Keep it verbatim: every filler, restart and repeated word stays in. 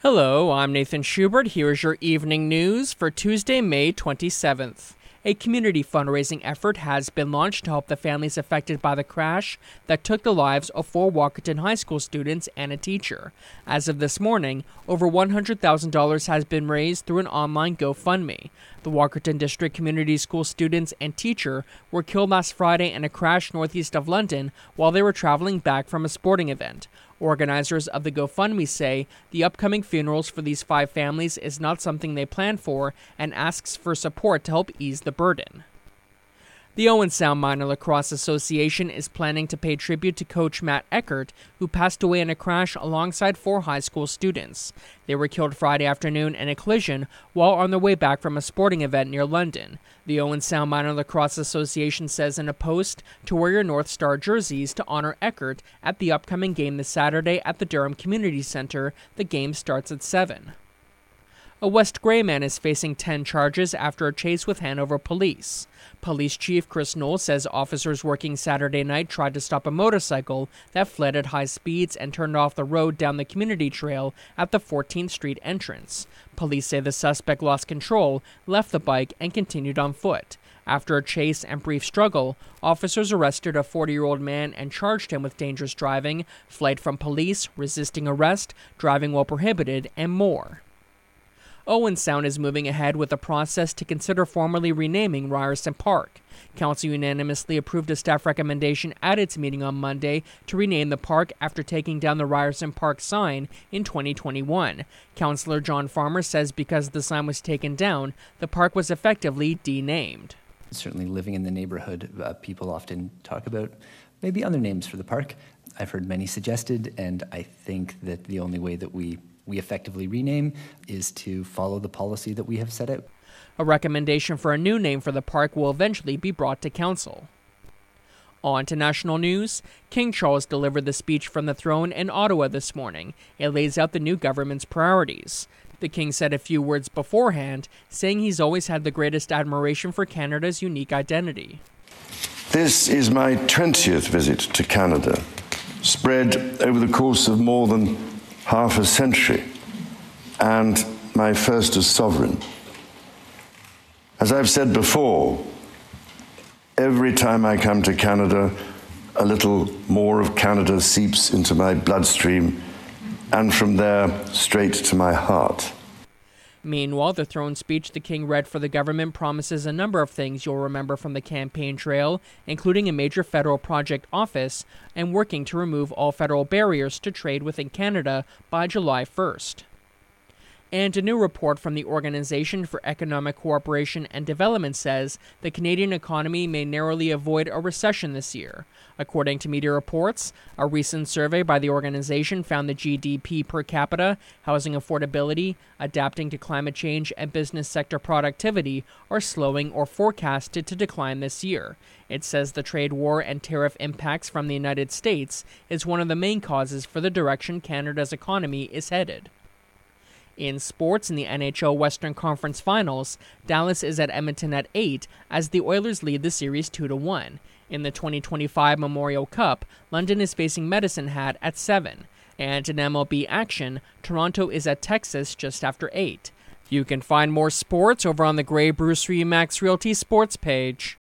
Hello, I'm Nathan Schubert. Here is your evening news for Tuesday, May twenty-seventh. A community fundraising effort has been launched to help the families affected by the crash that took the lives of four Walkerton High School students and a teacher. As of this morning, over one hundred thousand dollars has been raised through an online GoFundMe. The Walkerton District Community School students and teacher were killed last Friday in a crash northeast of London while they were traveling back from a sporting event. Organizers of the GoFundMe say the upcoming funerals for these five families is not something they planned for and asks for support to help ease the burden. The Owen Sound Minor Lacrosse Association is planning to pay tribute to coach Matt Eckert, who passed away in a crash alongside four high school students. They were killed Friday afternoon in a collision while on their way back from a sporting event near London. The Owen Sound Minor Lacrosse Association says in a post to wear your North Star jerseys to honor Eckert at the upcoming game this Saturday at the Durham Community Center. The game starts at seven. A West Gray man is facing ten charges after a chase with Hanover police. Police Chief Chris Knoll says officers working Saturday night tried to stop a motorcycle that fled at high speeds and turned off the road down the community trail at the fourteenth Street entrance. Police say the suspect lost control, left the bike, and continued on foot. After a chase and brief struggle, officers arrested a forty-year-old man and charged him with dangerous driving, flight from police, resisting arrest, driving while prohibited, and more. Owen Sound is moving ahead with a process to consider formally renaming Ryerson Park. Council unanimously approved a staff recommendation at its meeting on Monday to rename the park after taking down the Ryerson Park sign in twenty twenty-one. Councillor John Farmer says because the sign was taken down, the park was effectively denamed. Certainly living in the neighborhood, uh, people often talk about maybe other names for the park. I've heard many suggested, and I think that the only way that we we effectively rename is to follow the policy that we have set out. A recommendation for a new name for the park will eventually be brought to council. On to national news. King Charles delivered the speech from the throne in Ottawa this morning. It lays out the new government's priorities. The king said a few words beforehand, saying he's always had the greatest admiration for Canada's unique identity. This is my twentieth visit to Canada, spread over the course of more than half a century, and my first as sovereign. As I've said before, every time I come to Canada, a little more of Canada seeps into my bloodstream, and from there, straight to my heart. Meanwhile, the throne speech the king read for the government promises a number of things you'll remember from the campaign trail, including a major federal project office and working to remove all federal barriers to trade within Canada by July first. And a new report from the Organization for Economic Cooperation and Development says the Canadian economy may narrowly avoid a recession this year. According to media reports, a recent survey by the organization found the G D P per capita, housing affordability, adapting to climate change, and business sector productivity are slowing or forecasted to decline this year. It says the trade war and tariff impacts from the United States is one of the main causes for the direction Canada's economy is headed. In sports, in the N H L Western Conference Finals, Dallas is at Edmonton at eight as the Oilers lead the series two to one. In the twenty twenty-five Memorial Cup, London is facing Medicine Hat at seven. And in M L B action, Toronto is at Texas just after eight. You can find more sports over on the Grey Bruce Remax Realty Sports page.